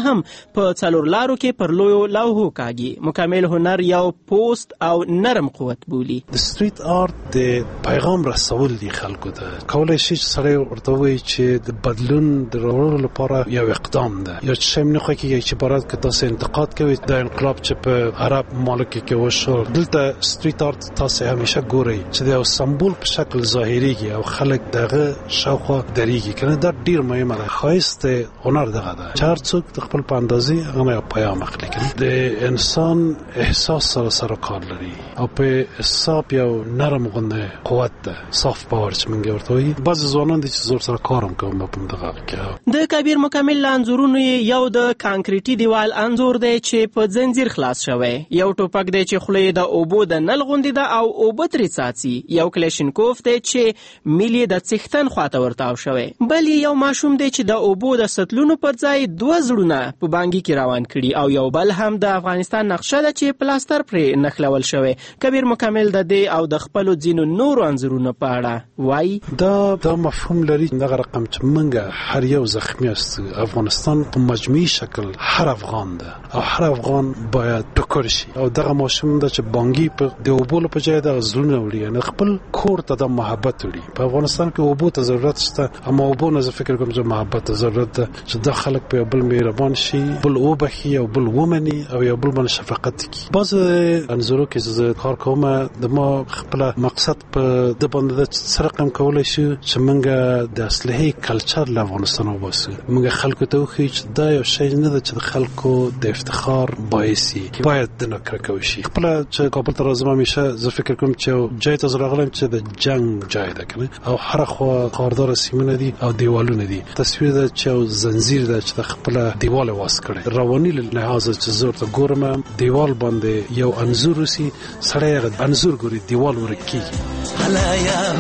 هم په څلور لارو کې پر لویو لوحو کاږي. مکمل هنر یو پوست او نرم قوت بولي. د سټریټ آرت د پیغام رسول دي خلکو ته. کولای شي چې سړی ورته وایي چې د بدلون د راوړلو لپاره یو اقدام ده. یا چې شی نه خوښي چې عبارت کې تاسو انتقاد کوي د انقلاب چې په عرب ممالک کې وشو. دلته سټریټ آرت تاسو همیشه ګورئ چې د یو سمبول په شکل ظاهريږي او خلک دغه شاوخوا درېږي. کنه دا ډیر مهمه ده. ښایست هنر دغه ده چې هر څوک د خپل په اندازې هغه یو پیغام اخلي. د انسان احساس سره کار لري او په حساب یو نرم غنده قوت ده. صاف پاور چې موږ ورته وایي. بعض ځوانان دي چې زور سره کارم کوي په دغه کې. د کبیر مکمل انځورونو یو د کانکریټي دیوال انځور دی چې په زنجیر خلاص شوی. یو ټوپک دی چې خولې د اوبو د نل غوندې ده او اوبه ترې څاڅي. یو کلشینکوف دی چې میلې د څښتن خواته ورتاو شوی. بل یو ماشوم دی چې د اوبو د سطلونو پر ځای دوه زړونه په بانګي کې روان کړي او یو بل هم د افغانستان نقشه ده چې پلاستر پرې نښلول شوی. کبیر مکمل د دې او د خپلو ځینو نورو انځورونو په اړه وایي دا مفهوم لري دغه رقم چې موږ هر یو زخمی است. افغانستان په مجموعي شکل هر افغان ده او هر افغان باید ټکر شي او دغه ماشوم ده چې بانګي په د اوبو په ځای د زړونه وړي. یعنی خپل کور ته د محبت وړي. په افغانستان کې اوبو ته ضرورت شته اما اوبو نه فکر کوم چې محبت ته ضرورت ده چې د خلک په بل مهربان شي بل اوبخي او بل ومني او یو بل باندې شفقت کوي. باز انځورو کې زه کار کوم د ما خپل مقصد په د باندې سره رقم کولای شي چې موږ د اصلي کلچر له افغانستان وباسو. موږ خلکو ته وخی چې دا یو شی نه ده چې د خلکو د افتخار باعث باید د نکړه کوي شي. خپل چې کابل ته راځم همیشه زه فکر کوم چې جای ته راغلم چې د جنگ جای ده کنه او هر خوا خاردار سیمونه دي او دیوالونه دي. تصویر ده چې زنجیر ده چې خپل دیوال واس کړي. رواني لحاظ چې زه ته ګورم دیوال باندې یو انځور وسی سړی انځور ګوري دیوال ورکی. هلا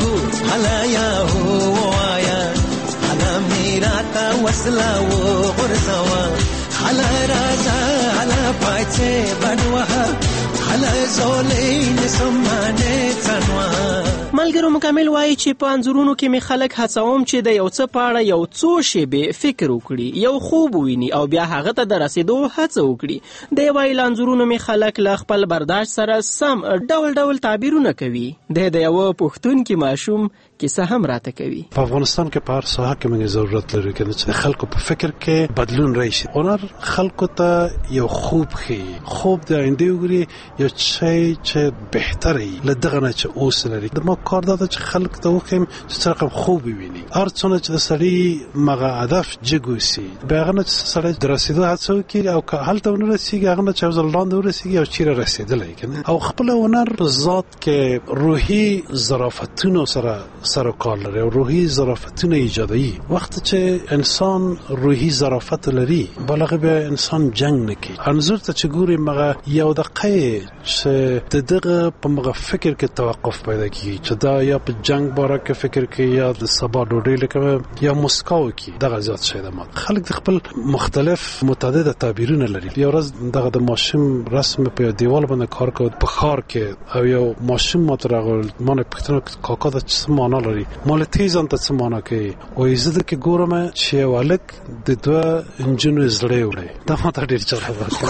یا هو وایا هلا میراتا وصلا و غرزوا هلا راجا هلا پاچه بنوها هلا زولین سمانه تنوا. ملګرو مکمل وایي چې په انځورونو کې می خلک هڅوم چې د یو څه په اړه یو څو شیبې فکر وکړي یو خوب وویني او بیا هغه ته د رسیدو هڅه وکړي. د وایي انځورونو می خلک له خپل برداشت سره سم ډول ډول تعبیرونه کوي. د یو پښتون کې ماشوم کیسه هم راته کوي. په افغانستان کې په هر ساحه کې موږ ضرورت لرو چې خلکو په فکر کې بدلون راشي. هنر خلکو ته یو خوب خي خوب د آینده وګړي یو شی چې بهتري لدغه نه چې اوس لري. د ما کار دا چې خلک ته وخم چې څنګه خوب ویني. هر څونه چې د سړی مغه هدف جګوسي به هغه چې سړی درسیدو هڅه کوي او که هلته ورسیږي هغه چې ځلان ورسیږي او چیرې رسیدلای کنه او خپل هنر په ذات کې روحي ظرافتونو سره کار لري او روحي ظرافتونه ایجادوي. وخت چې انسان روحي ظرافت لري بلغه به انسان جنگ نکي. انظر ته چې ګوري مغه یو دقیقه چې دغه په مغه فکر کې توقف پیدا کیږي چې دا یا په جنگ باره کې فکر کوي یا د سبا ډوډۍ لکه یا مسکاو کی دغه زیات شي. د خلک خپل مختلف متعدد تعبیرونه لري. یو ورځ دغه د ماشوم رسم په دیوال باندې کار کوي په خار کې او یو ماشوم مترغل مانه پښتنه کاکا د څه معنا لري مال تیزان ته څه معنا کوي او عزت کې ګورم چې والک د دوه انجنونو زړه وړي دا ماته ډیر چا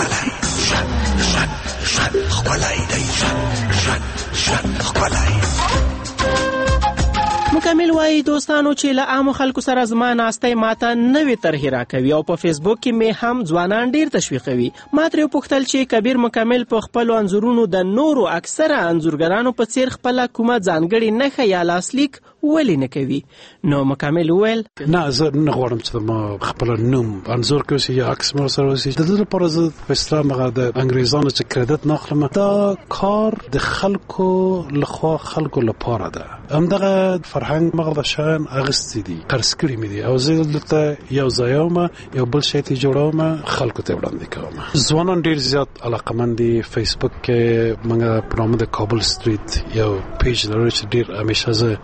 مکمل وایي دوستانو چې له عام خلکو سره زما ناستې ماته نوې طرحې راکوي او په فیسبوک کې مې هم ځوانان ډیر تشویقوي. ما ترې وپوښتل چې کبیر مکمل په خپلو انځورونو د نورو اکثره انځورګرانو په څیر خپله کومه ځانګړې نښه یا لاسلیک ولې نه کوي. نو مکمل وویل نه زه نه غواړم چې ما خپل نوم انځور کوي یا عکس مې سره وسی. د دې لپاره زه په اسلام هغه د انګریزانو چې کریډټ نه اخلم. دا کار د خلکو لخوا خلکو لپاره ده. همدغه فرهنګ مغه شان اغستی دي قرض کړی مې دي او زه دلته یو ځایوم یو بل شی ته جوړوم خلکو ته وړاندې کوم. ځوانان ډیر زیات علاقمند دي. فیسبوک کې موږ په نوم د کابل سټریټ یو پیج لرو چې ډیر همیشه زه د نوې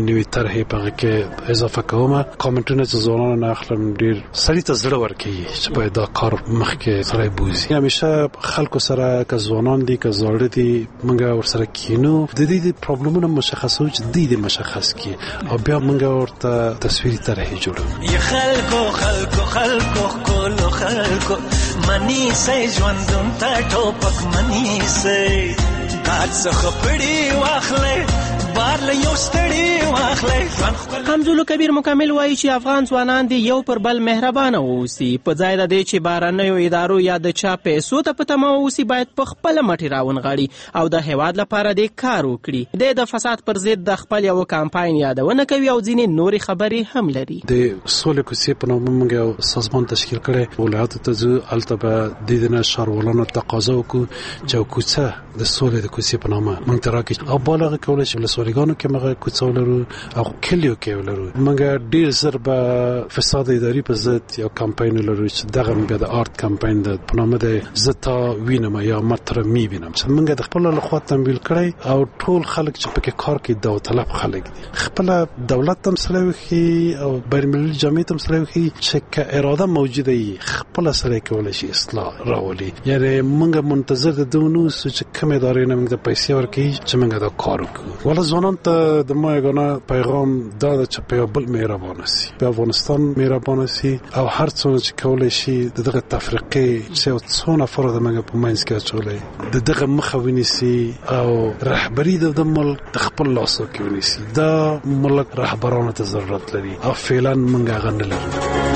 نوې طرحې په کې اضافه کوم. کامنټونه چې ځوانانو نه اخلم ډیر سړی ته زړه ورکوي چې باید دا کار مخکې سره بوزي. همیشه خلکو سره که ځوانان دي که زاړه دي موږ ورسره کینو د دې پرابلمونه مشخصو چې دې مشخص کی او بیا موږ ورته تصویري طرحې جوړو. یا خلکو خلکو منی سي ژوندون ته ټوپک منی سي کاڅ خپړی واخلې بار له یو ستړي واخلې. حمزولو کبیر مکمل وایي چې افغان ځوانان دي یو پر بل مهربانه اوسي، په ځای د دې چې بهرنیو ادارو یا د چا پیسو ته په تمه اوسي باید په خپله مټې راونغاړي او د هیواد لپاره دې کار وکړي. د فساد پر ضد د خپل یو کمپاین یادونه کوي او ځینې نورې خبرې هم لري. د سولې کوڅې په نامه موږ یو سازمان تشکیل کړی، ولایاتو ته ځو، هلته به د دې نه ښاروالانو تقاضا وکړو چې یو کوڅه د سولې د کوڅې په نامه موږ ته راکړي او بالغ کولی شي ولسوالیګانو کې موږ کوڅه ولرو او کلیو کې ولرو. موږ ډېر زر به فساد اداري په ضد یو کمپاین ولرو چې دغه بیا د آرت کمپاین د په نامه د زه تا وینم یا ما تره میبینم چې موږ د خپل لخوا تمویل کړی او ټول خلک چې پکې کار کوي داوطلب خلک دي. خپل دولت هم سره وخی او بین‌المللي جامعه هم سره وخی چې که اراده موجوده وي خپل سره کولی شي اصلاح راولي. یعنی موږ منتظر د دونو چې کوم ادارې نه موږ د پیسې ورکوي چې موږ دا کار وکړو. ولا ځوانان ته د ما یګانه پیغام دا د چې په بل مهربان شي، په افغانستان مهربان شي او هر څونه چې کولی شي دغه تفریقې چې څو نفر د موږ په منځ کې اچولې دغه مخه ونیسي او رهبری د ملک د خپل لاسو کې ونیسي. دا ملک رهبرانو ته ضرورت لري او فعلا موږ هغه نه لرو.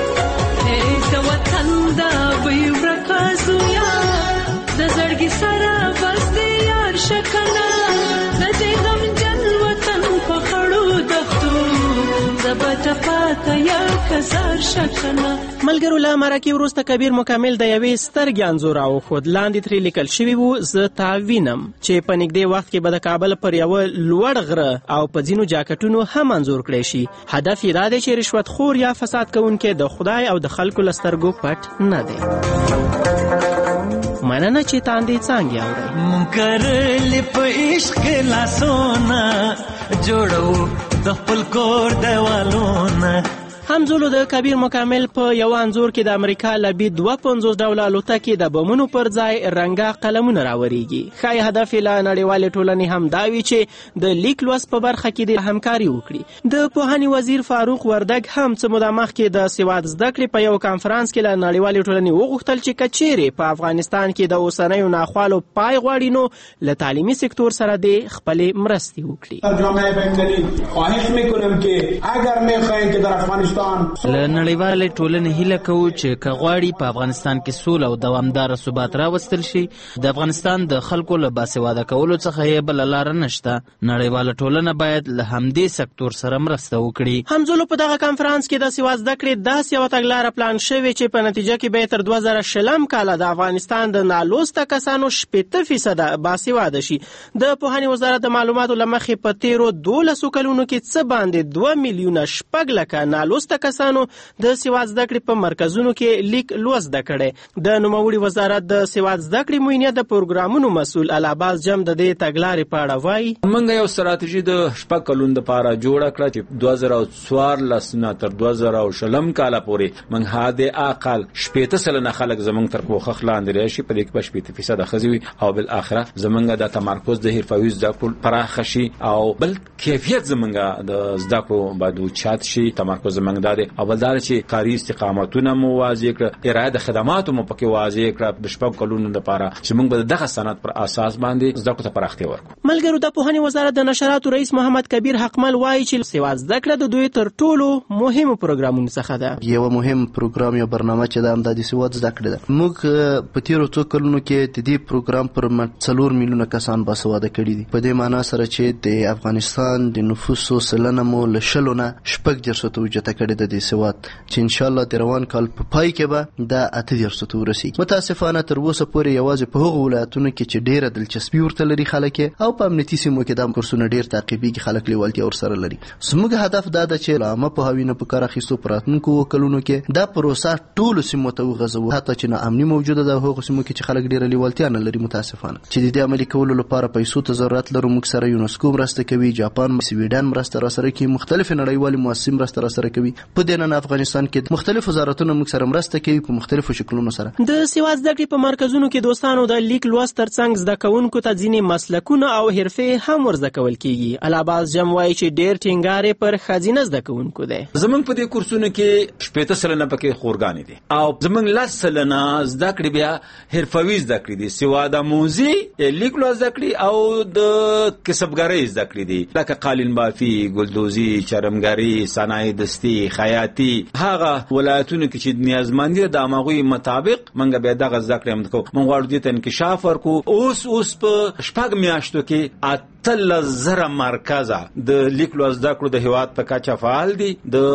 د زړګي سره بس دې یار شکنه د دې غمجن وطن په خړو دښتو زبته پاته یا کزار شکنه. ملګرو له مرکې وروسته کبیر مکمل د یوې سترګې انځور راوښود. لاندې ترې لیکل شوي وو زه تا وینم، چې په نږدې وخت کې به د کابل پر یوه لوړ غره او په ځینو جاکټونو هم انځور کړی شي. هدف یې دا دی چې رشوت خور یا فساد کوونکی د خدای او د خلکو له سترګو پټ نه دی. مننه چې تاندې څانګې اورئ. منکرلې په عشق کې لاسونه جوړو د خپل کور دیوالونه. حمزولو د کبیر مکمل په یو انځور کې د امریکا له بي 250 ډوله الوتکې د بمونو پر ځای رنګه قلمونه راوریږي. ښایي هدف یې له نړیوالې ټولنې هم دا وي چې د لیک لوست په برخه کې د همکاري وکړي. د پوهنې وزیر فاروق وردګ هم څه موده مخکې د سواد زده کړې په یو کانفرانس کې له نړیوالې ټولنې وغوښتل چې که چیرې په افغانستان کې د اوسنیو ناخوالو پای غواړي نو له تعلیمي سکتور سره د خپلې مرستې وکړي. جامعه بین‌المللی خواهش میکنم که اگر میخواین که در افغانستان له نړیوالې ټولنې هیله کوو چې که غواړي په افغانستان کې سوله او دوامداره ثبات راوستل شي، د افغانستان د خلکو له باسواده کولو څخه یې بله لاره نشته. نړیواله ټولنه باید له همدې سکتور سره مرسته وکړي. حمزولو په دغه کانفرانس کې د سواد زده کړې داسې یوه تګلاره پلان شوې چې په نتیجه کې به تر 2020 کاله د افغانستان د نالوسته کسانو 80% باسواده شي. د پوهنې وزارت د معلوماتو له مخې په تیرو 12 کلونو کې څه باندې 2 میلیونه شپږ لکه نالوسته کسانو د سواد زده کړې په مرکزونو کې لیک لوست زده کړی. د نوموړي وزارت د سواد زده کړې معینه د پروګرامونو مسؤل العباس جم د دې تګلارې په اړه وایي. موږ یو ستراتیژي د شپږ کلونو لپاره جوړه کړه چې 2014 نه تر 2020 کال پورې موږ هاده اقل 80% خلک زمونږ تر کوخه لاندې راشي، په دې کې به 80% خزوي او بل اخره زمونږ د تمرکز د حرفوي زده کړو پراخ شي او بل کیفیت زمونږ د زده کړو باندې چات شي. تمرکز زمونږ د اولدار چې کاري استقامتونه مو واضح کړ، اراده خدمات مو پکې واضح کړ د شپږ کلونو لپاره چې موږ به دغه سند پر اساس باندې زده کړو ته پراختیا ورکړو. ملګرو د پوهنې وزارت د نشراتو رئیس محمد کبیر حقمل وایي چې سواد زده کړه د دوی تر ټولو مهمو پروګرامونو څخه ده. یو مهم پروګرام یا برنامه چې د سواد زده کړه ده. موږ په تیرو څو کلونو کې د دې پروګرام پر 4 میلیونه کسان باسواده کړي دي. په دې معنی سره چې د افغانستان د نفوسو سلنه مو له 20 نه 4% اوچته کړي کړی د دې سواد چې ان شاء الله د روان کال په پای کې به د 38 ته ورسیږي. متاسفانه تر اوسه پورې یوازې په هغو ولایتونو کې چې ډیره دلچسپي ورته لري خلک او په امنیتي سیمو کې دا کورسونه ډیر تعقیبېږي، خلک لیوالتیا ورسره لري. زموږ هدف دا ده چې عامه پوهاوی نه په کار اخیستو په راتلونکو کلونو کې دا پروسه ټولو سیمو ته وغځوو، حتی چې ناامني موجوده ده هغو سیمو کې چې خلک ډیره لیوالتیا نه لري. متاسفانه چې د دې عملي کولو لپاره پیسو ته ضرورت لرو. موږ سره یونسکو مرسته کوي، جاپان، سویډن مرسته راسره کوي، مختلف نړیوالې مؤسسې مرسته راسره کوي. په دې نه افغانستان کې مختلف وزارتونه موږ سره مرسته کوي په مختلفو شکلونو سره. د سواد زده کړې په مرکزونو کې دوستانو د لیک لوست ترڅنګ زده کوونکو ته ځینې مسلکونه او حرفې هم ورزده کول کیږي. الاباز جم وایي چې ډیر ټینګار پر ښځینه زده کوونکو دی. زمونږ په دې کورسونو کې 80 سلنه پکې خورګانې دي او زمونږ 10 سلنه زده کړې بیا حرفوي زده کړې دي، سواد آموزي، لیک لوست زده کړې او د کسبګرۍ زده کړې دي، لکه قالین بافي، ګلدوزي، چرمګري، صنایع دستي، خیاطي. هغه ولایتونو کې چې نیازمندي د هغوی مطابق موږ بیا دغه زده کړې هم کوو. موږ غواړو دې ته انکشاف ورکړو. اوس په شپږ میاشتو کې 8,000 مرکزه د لیک لوست زده کړو د هیواد په کچه فعال دي، د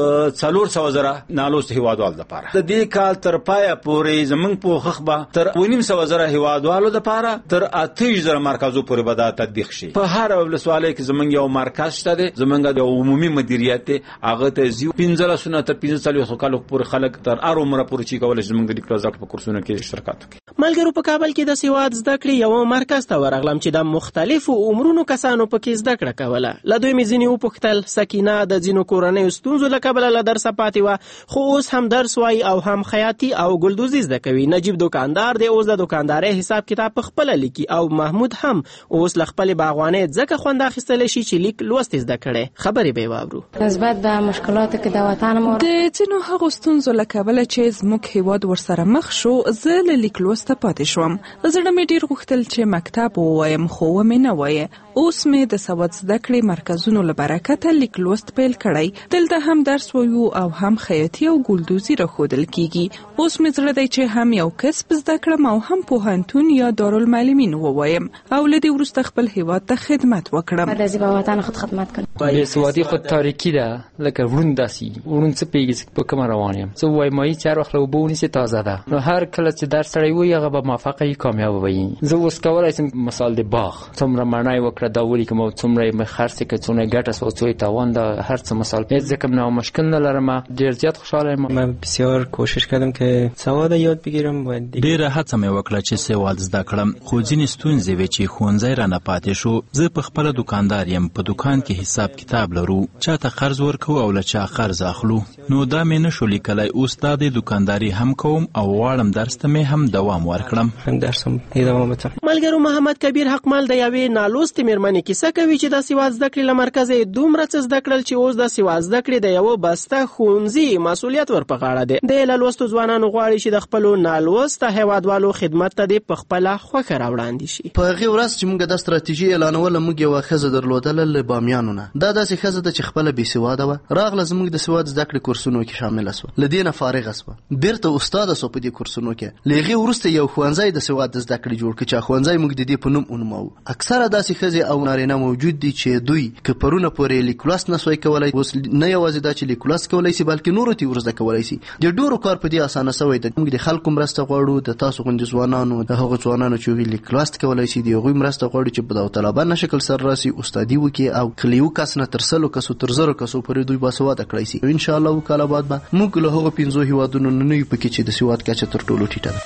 400,000 نالوست هیوادوالو لپاره. د دې کال تر پایه پورې زمونږ په خخبه تر 9,500 هیوادوالو لپاره تر 8,000 مرکزو پورې به دا تطبیق شي. په هر ولسوالۍ کې زمونږ یو مرکز شته دی، زمونږ د عمومي مدیریت دی، هغه ته زیو 15 تر 45 کالو پورې خلک تر هر عمره پورې چې کولای شي زمونږ د لیک لوست په کورسونو کې اشتراک وکړي. ملګرو په کابل کې د سواد زده کړې یو مرکز ته ورغلم چې د مختلفو عمرونو کسانو پکې زده کړه کوله. له دوی مې ځینې وپوښتل سکینه د ځینو کورنیو ستونزو له کبله له درسه پاتې وه، خو اوس هم درس وایي او هم خیاطي او ګلدوزي زده کوي. نجیب دکاندار دی، اوس د دکاندارۍ حساب کتاب په خپله لیکي او محمود هم اوس له خپلې باغوانۍ ځکه خوند اخیستلی شي چې لیک لوست زده کړی. خبرې به یې واورو. نسبت د مشکلاتو کې د وطن د ځینو هغو ستونزو له کبله چې زموږ هیواد ورسره مخ شو، زه له لیک لوسته پاتې شوم. زړه مې ډېر غوښتل چې مکتب ووایم خو ومې نه وایه. اوس مې د سواد زده کړې مرکزونو له برکته لیک لوست پیل کړی. دلته هم درس وایو او هم خیاطي او ګلدوزي راښودل کیږي. اوس مې زړه دی چې هم یو کسب زده کړم او هم پوهنتون یا دارالمعلمین ووایم او له دې وروسته خپل هیواد ته خدمت وکړم. د زیبا وطن خود خدمت کړم. بېسوادي خود تاریکي ده، لکه ورون داسې ورون څه پوهېږي په کومه روان یم. زه وایم مایي چې هر وخت له اوبه ونیسي تازه ده، نو هر کله چې درس سړی وایي هغه به موفقه وي، کامیابه وي. زه اوس کولی شم مثال د باغ څومره مڼه یې وکړه دا ولیکم او څومره یې خرڅ کړه، څومره یې ګټه سوه، څو یې تاوان ده، هر څه مثال. هیڅ ځکه نه مشکل نه لرم، ډېر زیات خوشحاله یم. من بسیار کوشش کردم که سواد یاد بگیرم. ډېره هڅه مې وکړه چې سواد زده کړم، خو ځینې ستونزې وې چې ښوونځی رانه پاتې شو. زه په خپله دکاندار یم، په دکان کې حساب کتاب لرو، چاته قرض ورکو او له چا قرض اخلو، نو دا مې نشو لیکلی. اوس دا د دکانداري هم کوم او غواړم درس ته مې هم دوام ورکړم. درسم ادامه بدم. ملګرو محمد کبیر حقمل د یوې نالوستې مېرمنې کیسه کوي چې د سواد زده کړې له مرکزه یې دومره څه زده کړل چې اوس د سواد زده کړې د یوه بسته ښوونځي مسؤلیت ور په غاړه دی. د له لوستو ځوانانو غواړي چې د خپلو نالوسته هیوادوالو خدمت ته دې په خپله خوښه راوړاندې شي. په هغې ورځ چې موږ دا ستراتیژي اعلانوله، موږ یوه ښځه درلودله له بامیانو نه. دا داسې ښځه ده چې خپله بېسواده وه، راغله زموږ د سواد زده کړې کورسونو کې شامله سوه، له دې نه فارغه سوه، بیرته استاده سوه په دې کورسونو کې. له هغې وروسته یو ښوونځی د سواد د زده کړې جوړ کړ چې ښوونځی موږ د دې په نوم ونوموو. اکثره داسې ښځې او نارینه موجود دي چې دوی که پرونه پورې لیک لوست نه سوی کولی، اوس نه یوازې دا چې لیک لوست کولی شي بلکې نورو ته یې ورزده کولی شي. د ډېرو کار په دې اسانه سوی ده. موږ د خلکو مرسته غواړو، د تاسو غوندې ځوانانو، د هغو ځوانانو چې هغوی لیک لوست کولی شي، د هغوی مرسته غواړو چې په داوطلبانه شکل سره راسي، استادي وکړي او که له یو کس نه تر 100 کسو تر 1000 کسو پورې دوی باسواده کړی شي. انشاءالله وکاله بعد به موږ له هغو 15 هیوادونو نه یو پکې چې د سواد کچه تر ټولو ټیټه ده.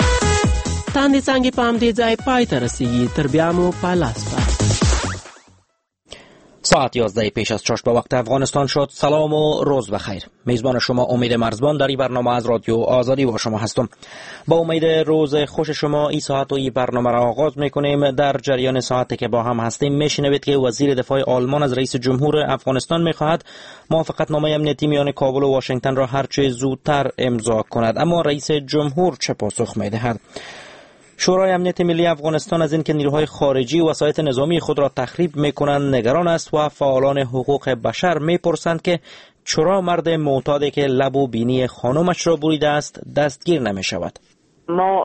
تاندې څانګې په همدې ځای پای ته رسیږي. تر بیا مو په لاس پا. ساعت 11 پیش از 6 به وقت افغانستان شد. سلام و روز بخیر. میزبان شما امید مرزبان در این برنامه از رادیو آزادی با شما هستم. با امید روز خوش شما این ساعت و این برنامه را آغاز میکنیم. در جریان ساعتی که با هم هستیم میشنوید که وزیر دفاع آلمان از رئیس جمهور افغانستان میخواهد موافقتنامه امنیتی میان کابل و واشنگتن را هرچه زودتر امضا کند. اما رئیس جمهور چه پاسخ میدهد؟ شورای امنیت ملی افغانستان از اینکه نیروهای خارجی وسایط نظامی خود را تخریب میکنند نگران است و فعالان حقوق بشر میپرسند که چرا مرد معتادی که لب و بینی خانمش را بریده است دستگیر نمیشود. ما